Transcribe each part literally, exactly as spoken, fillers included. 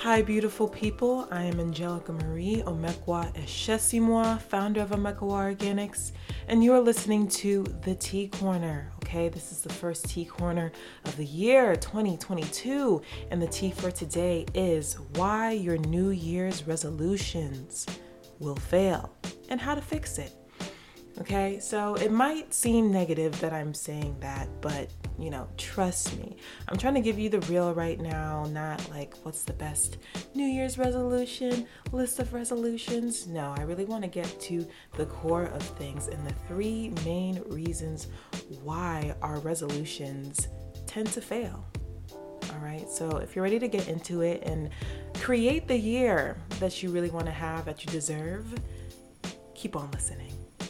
Hi, beautiful people. I am Angelica Marie Omekwa Eshesimwa, founder of Omekwa Organics, and you're listening to The Tea Corner. Okay, this is the first Tea Corner of the year twenty twenty-two, and the tea for today is why your New Year's resolutions will fail and how to fix it. Okay, so it might seem negative that I'm saying that, but you know, trust me. I'm trying to give you the real right now, not like what's the best New Year's resolution, list of resolutions. No, I really want to get to the core of things and the three main reasons why our resolutions tend to fail. All right, so if you're ready to get into it and create the year that you really want to have, that you deserve, keep on listening.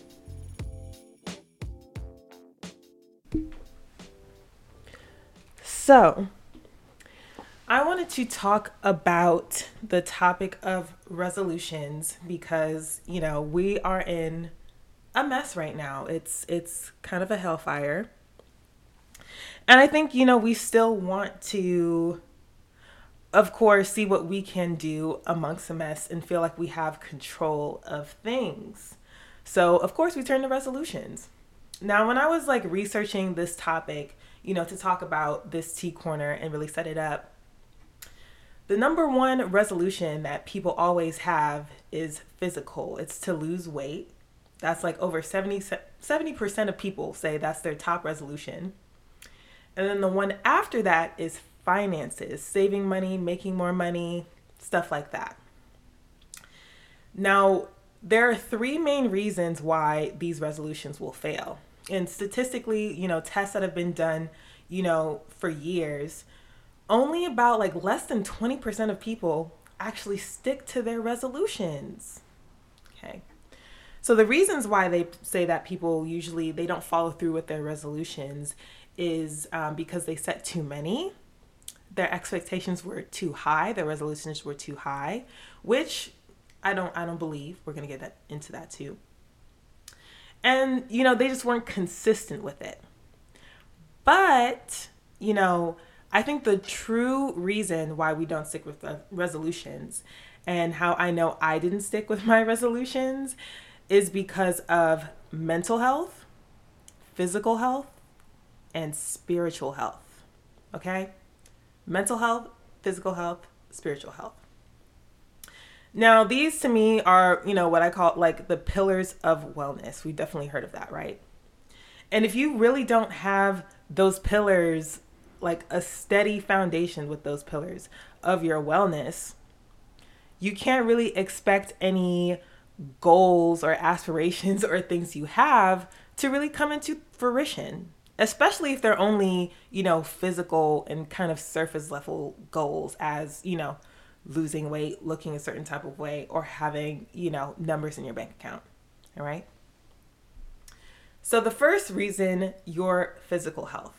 So, I wanted to talk about the topic of resolutions because, you know, we are in a mess right now. It's it's kind of a hellfire. And I think, you know, we still want to, of course, see what we can do amongst the mess and feel like we have control of things. So, of course, we turn to resolutions. Now, when I was like researching this topic, you know, to talk about this tea corner and really set it up, the number one resolution that people always have is physical. It's to lose weight. That's like over seventy percent of people say that's their top resolution. And then the one after that is finances, saving money, making more money, stuff like that. Now, there are three main reasons why these resolutions will fail. And statistically, you know, tests that have been done, you know, for years, only about like less than twenty percent of people actually stick to their resolutions. Okay. So the reasons why they say that people usually, they don't follow through with their resolutions is um, because they set too many. Their expectations were too high. Their resolutions were too high, which I don't, I don't believe. We're going to get that into that too. And, you know, they just weren't consistent with it. But, you know, I think the true reason why we don't stick with the resolutions and how I know I didn't stick with my resolutions is because of mental health, physical health, and spiritual health. Okay? Mental health, physical health, spiritual health. Now, these to me are, you know, what I call like the pillars of wellness. We've definitely heard of that, right? And if you really don't have those pillars, like a steady foundation with those pillars of your wellness, you can't really expect any goals or aspirations or things you have to really come into fruition, especially if they're only, you know, physical and kind of surface level goals as, you know, losing weight, looking a certain type of way, or having, you know, numbers in your bank account. All right. So the first reason, your physical health.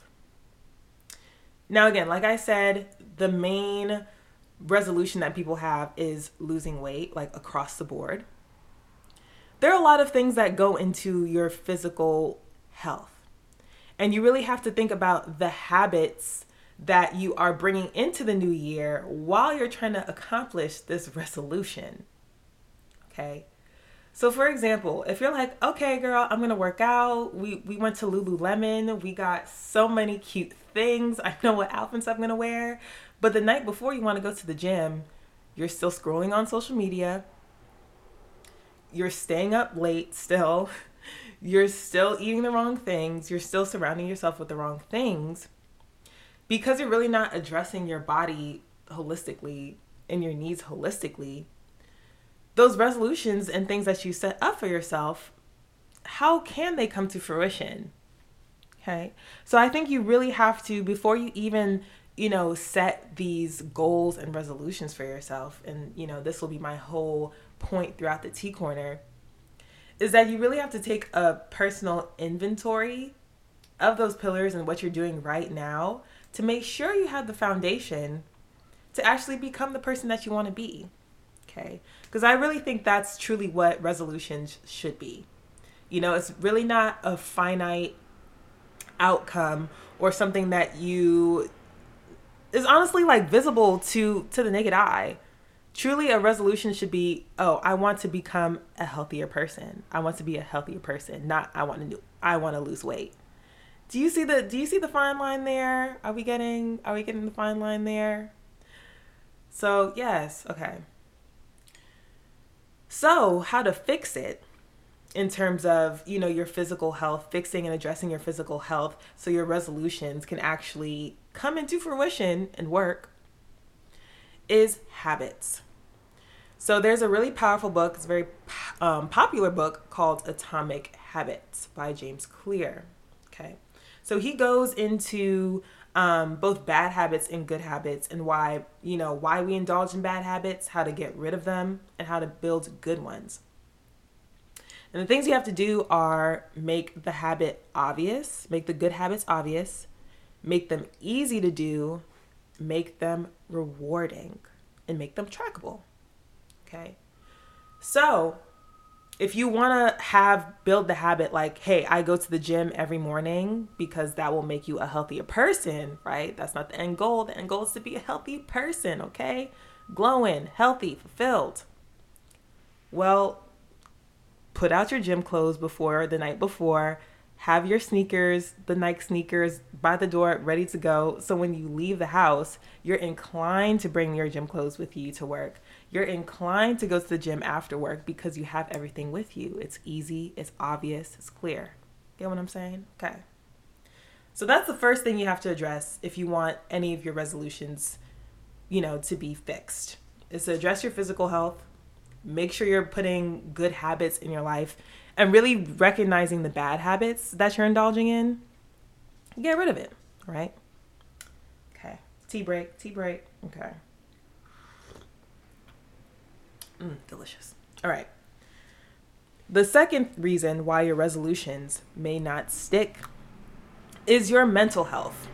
Now, again, like I said, the main resolution that people have is losing weight, like across the board. There are a lot of things that go into your physical health. And you really have to think about the habits that you are bringing into the new year while you're trying to accomplish this resolution. Okay. So for example, if you're like, okay, girl, I'm going to work out. We, we went to Lululemon. We got so many cute things. I know what outfits I'm going to wear. But the night before you want to go to the gym, you're still scrolling on social media. You're staying up late still. You're still eating the wrong things. You're still surrounding yourself with the wrong things. Because you're really not addressing your body holistically and your needs holistically, those resolutions and things that you set up for yourself, how can they come to fruition? Okay. So I think you really have to, before you even, you know, set these goals and resolutions for yourself, and, you know, this will be my whole point throughout the tea corner, is that you really have to take a personal inventory of those pillars and what you're doing right now to make sure you have the foundation to actually become the person that you want to be. Okay. Because I really think that's truly what resolutions should be. You know, it's really not a finite outcome or something that you is honestly like visible to to the naked eye. Truly, a resolution should be, oh, I want to become a healthier person. I want to be a healthier person, not I want to do I want to lose weight. Do you see the do you see the fine line there? Are we getting are we getting the fine line there? So, yes, okay. So, how to fix it in terms of, you know, your physical health, fixing and addressing your physical health so your resolutions can actually come into fruition and work, is habits. So there's a really powerful book, it's a very um, popular book called Atomic Habits by James Clear. Okay. So he goes into um, both bad habits and good habits, and why, you know, why we indulge in bad habits, how to get rid of them, and how to build good ones. And the things you have to do are make the habit obvious, make the good habits obvious, make them easy to do, make them rewarding, and make them trackable. Okay. So if you want to have build the habit like, hey, I go to the gym every morning because that will make you a healthier person, right? That's not the end goal. The end goal is to be a healthy person, okay? Glowing, healthy, fulfilled. Well, put out your gym clothes before the night before. Have your sneakers, the Nike sneakers, by the door, ready to go. So when you leave the house, you're inclined to bring your gym clothes with you to work. You're inclined to go to the gym after work because you have everything with you. It's easy, it's obvious, it's clear. Get what I'm saying? Okay. So that's the first thing you have to address if you want any of your resolutions, you know, to be fixed, is to address your physical health. Make sure you're putting good habits in your life and really recognizing the bad habits that you're indulging in. Get rid of it, right? Okay. Tea break, tea break. Okay. Mm, delicious. All right. The second reason why your resolutions may not stick is your mental health.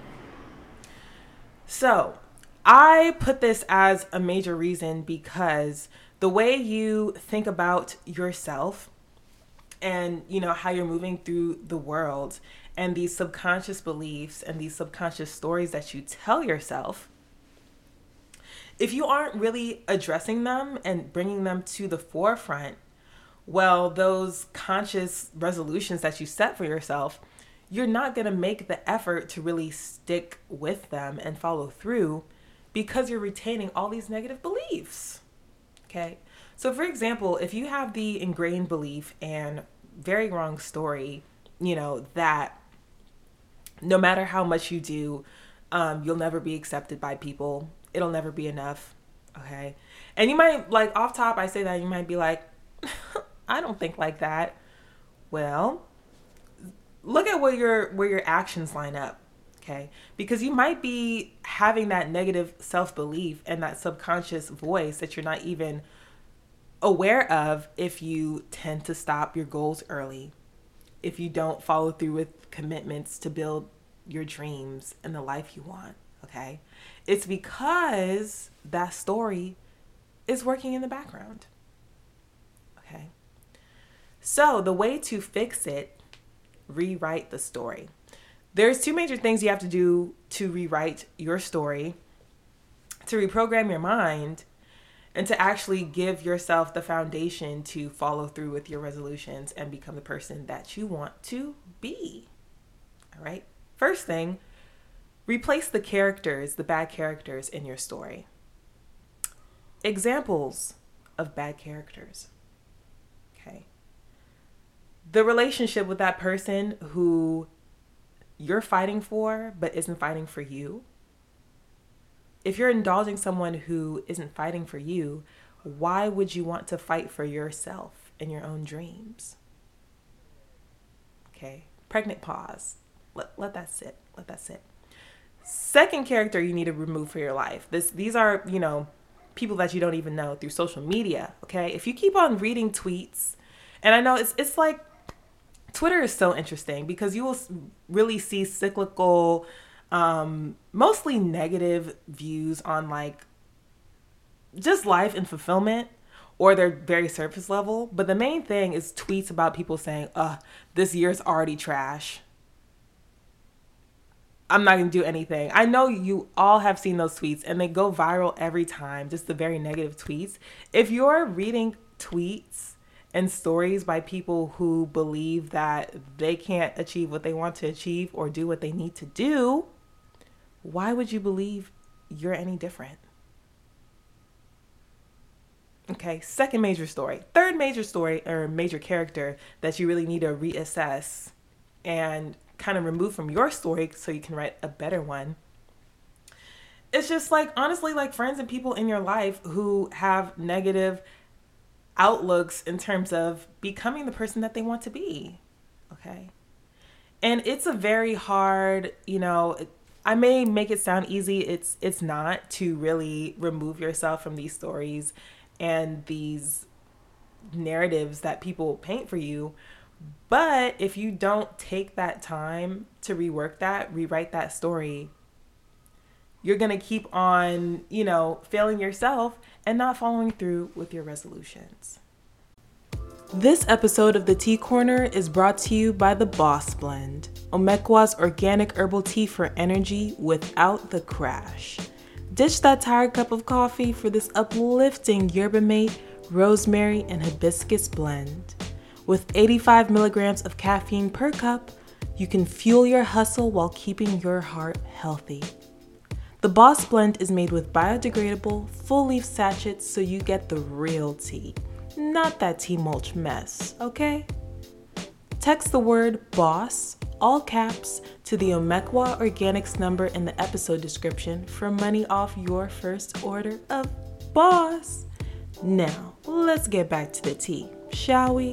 So I put this as a major reason because the way you think about yourself and, you know, how you're moving through the world and these subconscious beliefs and these subconscious stories that you tell yourself, if you aren't really addressing them and bringing them to the forefront, well, those conscious resolutions that you set for yourself, you're not going to make the effort to really stick with them and follow through because you're retaining all these negative beliefs. Okay. So for example, if you have the ingrained belief and very wrong story, you know, that no matter how much you do, um, you'll never be accepted by people. It'll never be enough. Okay. And you might, like, off top, I say that, you might be like, I don't think like that. Well, look at where your where your actions line up. Okay. Because you might be having that negative self-belief and that subconscious voice that you're not even aware of if you tend to stop your goals early, if you don't follow through with commitments to build your dreams and the life you want. Okay. It's because that story is working in the background. Okay. So the way to fix it, rewrite the story. There's two major things you have to do to rewrite your story, to reprogram your mind, and to actually give yourself the foundation to follow through with your resolutions and become the person that you want to be. All right. First thing, replace the characters, the bad characters in your story. Examples of bad characters. Okay. The relationship with that person who you're fighting for but isn't fighting for you. If you're indulging someone who isn't fighting for you, why would you want to fight for yourself and your own dreams? Okay. Pregnant pause. Let, let that sit. Let that sit. Second character you need to remove for your life. This, these are, you know, people that you don't even know through social media. Okay. If you keep on reading tweets, and I know it's, it's like, Twitter is so interesting because you will really see cyclical, um, mostly negative views on like just life and fulfillment, or they're very surface level. But the main thing is tweets about people saying, uh, this year's already trash. I'm not going to do anything. I know you all have seen those tweets and they go viral every time, just the very negative tweets. If you're reading tweets and stories by people who believe that they can't achieve what they want to achieve or do what they need to do, why would you believe you're any different? Okay, second major story. Third major story or major character that you really need to reassess and kind of remove from your story so you can write a better one. It's just like, honestly, like friends and people in your life who have negative outlooks in terms of becoming the person that they want to be. Okay. And it's a very hard, you know, I may make it sound easy. It's, it's not to really remove yourself from these stories and these narratives that people paint for you. But if you don't take that time to rework that, rewrite that story, you're going to keep on, you know, failing yourself and not following through with your resolutions. This episode of the Tea Corner is brought to you by the Boss Blend, Omekwa's organic herbal tea for energy without the crash. Ditch that tired cup of coffee for this uplifting yerba mate, rosemary, and hibiscus blend. With eighty-five milligrams of caffeine per cup, you can fuel your hustle while keeping your heart healthy. The Boss Blend is made with biodegradable, full-leaf sachets so you get the real tea, not that tea mulch mess, okay? Text the word BOSS, all caps, to the Omekwa Organics number in the episode description for money off your first order of Boss. Now, let's get back to the tea, shall we?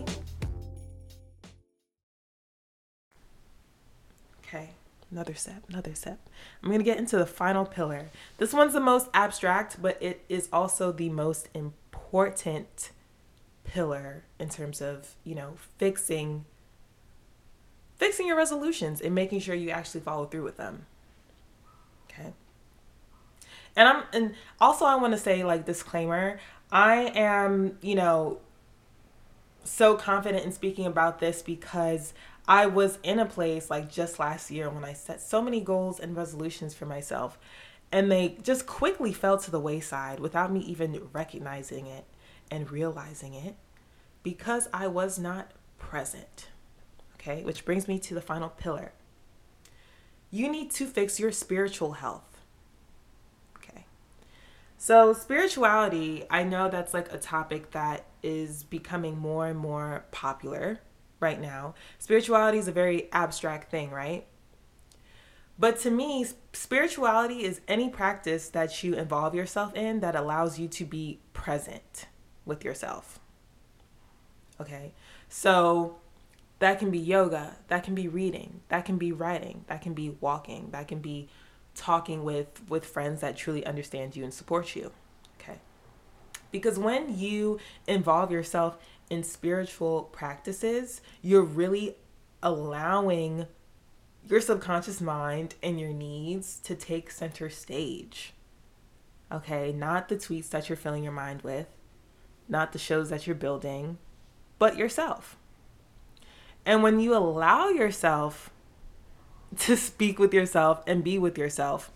Okay, another step, another step. I'm going to get into the final pillar. This one's the most abstract, but it is also the most important pillar in terms of, you know, fixing fixing your resolutions and making sure you actually follow through with them. Okay. And I'm and also I want to say, like, disclaimer, I am, you know, so confident in speaking about this because I was in a place like just last year when I set so many goals and resolutions for myself, and they just quickly fell to the wayside without me even recognizing it and realizing it because I was not present. Okay, which brings me to the final pillar. You need to fix your spiritual health. Okay. So spirituality, I know that's like a topic that is becoming more and more popular right now. Spirituality is a very abstract thing, right? But to me, spirituality is any practice that you involve yourself in that allows you to be present with yourself. Okay. So that can be yoga, that can be reading, that can be writing, that can be walking, that can be talking with, with friends that truly understand you and support you. Okay. Because when you involve yourself in spiritual practices, you're really allowing your subconscious mind and your needs to take center stage. Okay. Not the tweets that you're filling your mind with, not the shows that you're building, but yourself. And when you allow yourself to speak with yourself and be with yourself,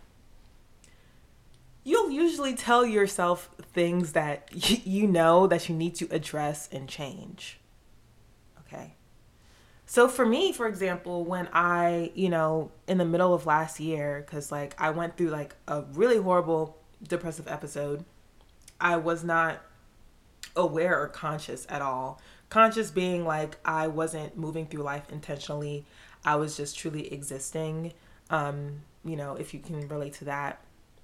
you'll usually tell yourself things that you know that you need to address and change. Okay. So for me, for example, when I, you know, in the middle of last year, because like I went through like a really horrible depressive episode, I was not aware or conscious at all. Conscious being like I wasn't moving through life intentionally. I was just truly existing. Um, you know, if you can relate to that.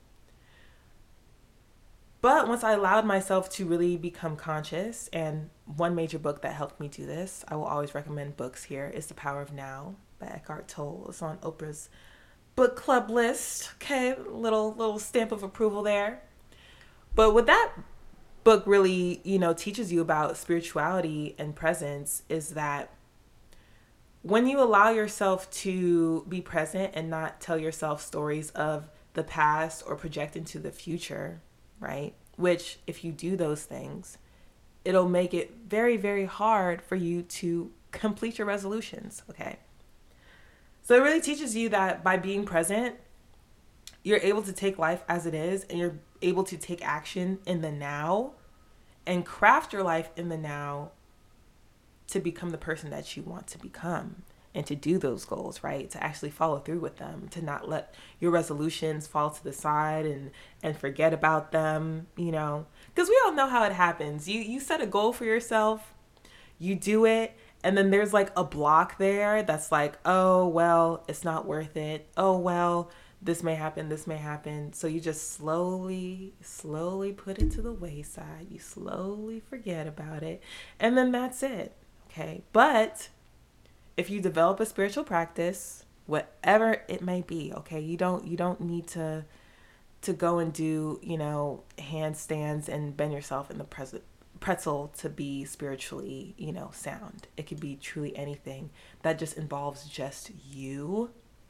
But once I allowed myself to really become conscious, and one major book that helped me do this, I will always recommend books here, is The Power of Now by Eckhart Tolle. It's on Oprah's book club list. Okay, little little stamp of approval there. But with that book really, you know, teaches you about spirituality and presence is that when you allow yourself to be present and not tell yourself stories of the past or project into the future, right? Which if you do those things, it'll make it very, very hard for you to complete your resolutions, okay? So it really teaches you that by being present, you're able to take life as it is, and you're able to take action in the now and craft your life in the now to become the person that you want to become and to do those goals, right? To actually follow through with them, to not let your resolutions fall to the side and, and forget about them, you know, because we all know how it happens. You, you set a goal for yourself, you do it, and then there's like a block there that's like, oh, well, it's not worth it. Oh, well, this may happen, this may happen. So you just slowly, slowly put it to the wayside. You slowly forget about it. And then that's it. Okay. But if you develop a spiritual practice, whatever it may be, okay, you don't, you don't need to, to go and do, you know, handstands and bend yourself in the present pretzel to be spiritually, you know, sound. It could be truly anything that just involves just you.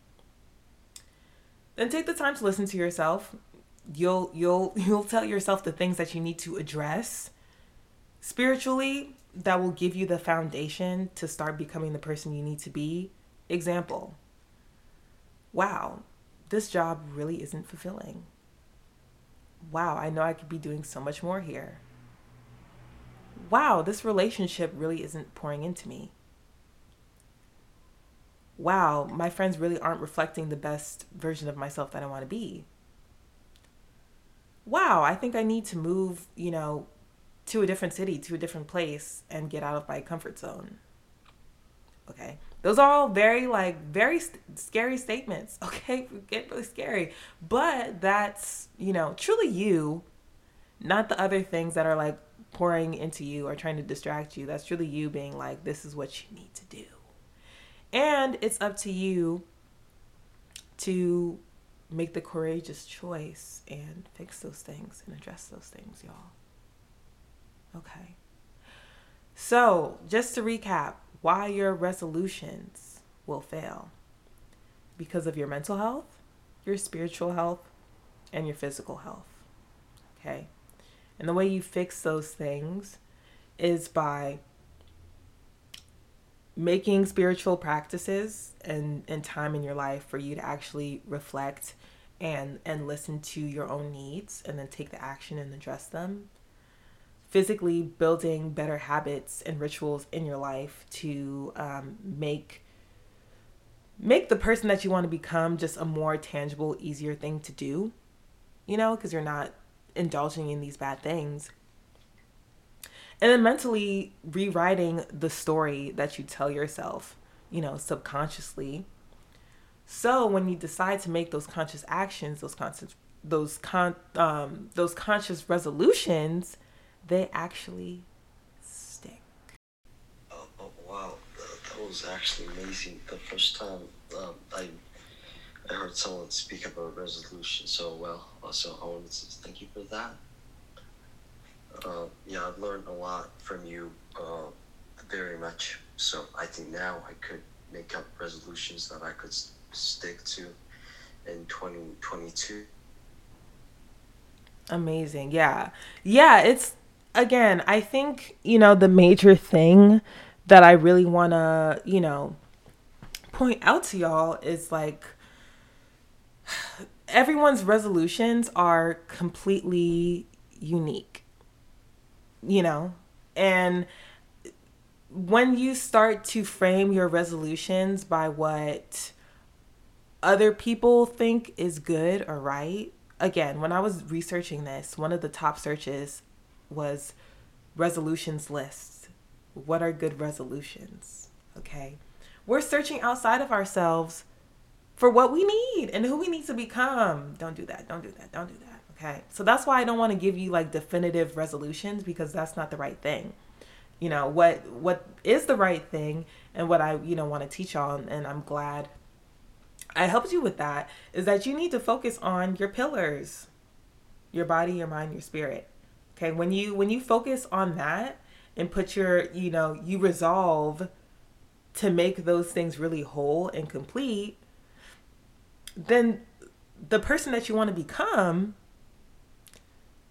Then take the time to listen to yourself. You'll you'll you'll tell yourself the things that you need to address spiritually that will give you the foundation to start becoming the person you need to be. Example. Wow, this job really isn't fulfilling. Wow, I know I could be doing so much more here. Wow, this relationship really isn't pouring into me. Wow, my friends really aren't reflecting the best version of myself that I want to be. Wow, I think I need to move, you know, to a different city, to a different place and get out of my comfort zone. Okay. Those are all very, like, very st- scary statements. Okay. Get really scary. But that's, you know, truly you, not the other things that are like pouring into you or trying to distract you. That's truly you being like, this is what you need to do. And it's up to you to make the courageous choice and fix those things and address those things, y'all. Okay. So just to recap, why your resolutions will fail. Because of your mental health, your spiritual health, and your physical health. Okay. And the way you fix those things is by making spiritual practices and, and time in your life for you to actually reflect and, and listen to your own needs and then take the action and address them. Physically building better habits and rituals in your life to um, make make the person that you want to become just a more tangible, easier thing to do, you know, because you're not indulging in these bad things. And then mentally rewriting the story that you tell yourself, you know, subconsciously. So when you decide to make those conscious actions, those conscious, those con, um, those conscious resolutions, they actually stick. Oh, oh wow, that, that was actually amazing. The first time um, I I heard someone speak about resolution so well. So I wanted to thank you for that. Uh, yeah, I've learned a lot from you, uh, very much. So I think now I could make up resolutions that I could s- stick to in twenty twenty-two. Amazing. Yeah. Yeah, it's again, I think, you know, the major thing that I really want to, you know, point out to y'all is like everyone's resolutions are completely unique, you know, and when you start to frame your resolutions by what other people think is good or right, again, when I was researching this, one of the top searches was resolutions lists. What are good resolutions? Okay. We're searching outside of ourselves for what we need and who we need to become. Don't do that. Don't do that. Don't do that. Okay. So that's why I don't want to give you like definitive resolutions, because that's not the right thing. You know, what what is the right thing and what I, you know, want to teach y'all, and I'm glad I helped you with that, is that you need to focus on your pillars, your body, your mind, your spirit. Okay. When you, when you focus on that and put your, you know, you resolve to make those things really whole and complete, then the person that you want to become,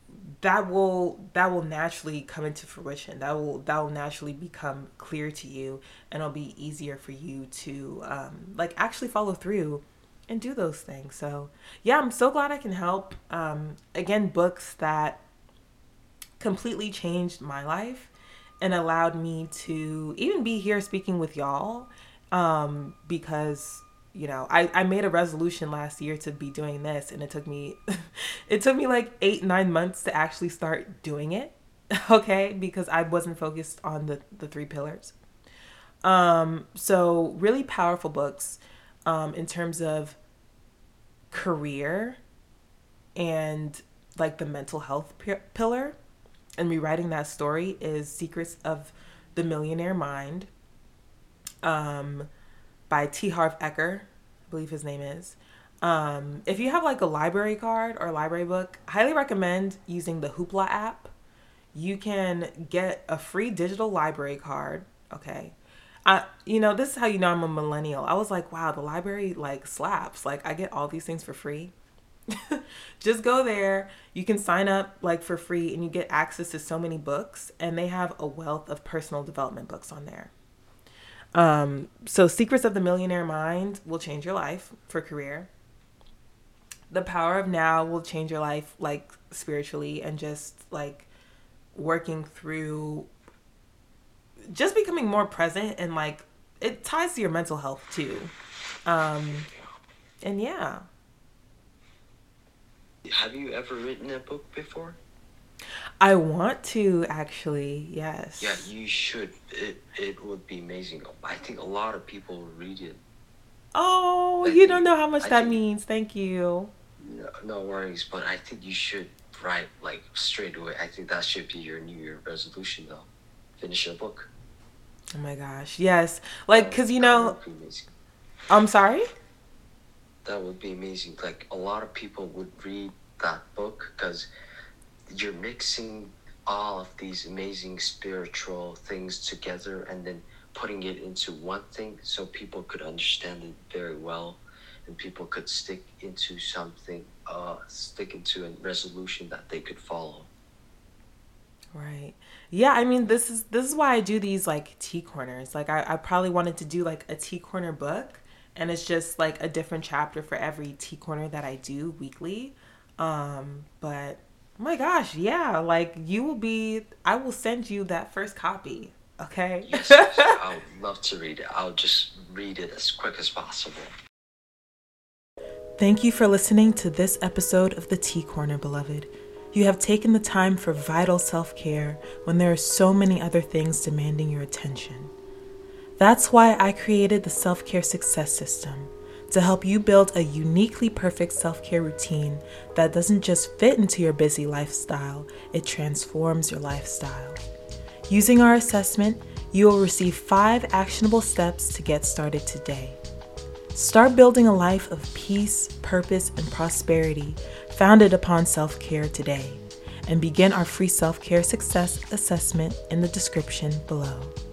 that will that will naturally come into fruition. That will that will naturally become clear to you, and it'll be easier for you to um, like actually follow through and do those things. So yeah, I'm so glad I can help. Um, again, books that completely changed my life and allowed me to even be here speaking with y'all, um, because you know, I, I made a resolution last year to be doing this, and it took me, it took me like eight, nine months to actually start doing it. Okay. Because I wasn't focused on the, the three pillars. Um, so really powerful books, um, in terms of career and like the mental health p- pillar and rewriting that story is Secrets of the Millionaire Mind. Um, by T. Harv Eker, I believe his name is. Um, if you have like a library card or a library book, highly recommend using the Hoopla app. You can get a free digital library card. Okay. I, you know, this is how you know I'm a millennial. I was like, wow, the library like slaps. Like I get all these things for free. Just go there. You can sign up like for free and you get access to so many books, and they have a wealth of personal development books on there. Um, so Secrets of the Millionaire Mind will change your life for career. The Power of Now will change your life, like spiritually, and just like working through just becoming more present, and like it ties to your mental health too. Um, and yeah. Have you ever written a book before? I want to actually, yes. Yeah, you should. It it would be amazing. I think a lot of people will read it. Oh, I you think, don't know how much I that think, means. Thank you. No, no worries, but I think you should write like straight away. I think that should be your New Year resolution, though. Finish your book. Oh my gosh, yes. Like, cause you know, that would be amazing. I'm sorry. That would be amazing. Like a lot of people would read that book because you're mixing all of these amazing spiritual things together and then putting it into one thing so people could understand it very well, and people could stick into something, uh, stick into a resolution that they could follow. Right. Yeah, I mean, this is this is why I do these like tea corners. Like I, I probably wanted to do like a tea corner book, and it's just like a different chapter for every tea corner that I do weekly. Um, but oh my gosh, yeah, like you will be, I will send you that first copy, okay? Yes, yes, I would love to read it. I'll just read it as quick as possible. Thank you for listening to this episode of The Tea Corner, beloved. You have taken the time for vital self-care when there are so many other things demanding your attention. That's why I created the Self-Care Success System, to help you build a uniquely perfect self-care routine that doesn't just fit into your busy lifestyle, it transforms your lifestyle. Using our assessment, you will receive five actionable steps to get started today. Start building a life of peace, purpose, and prosperity founded upon self-care today, and begin our free self-care success assessment in the description below.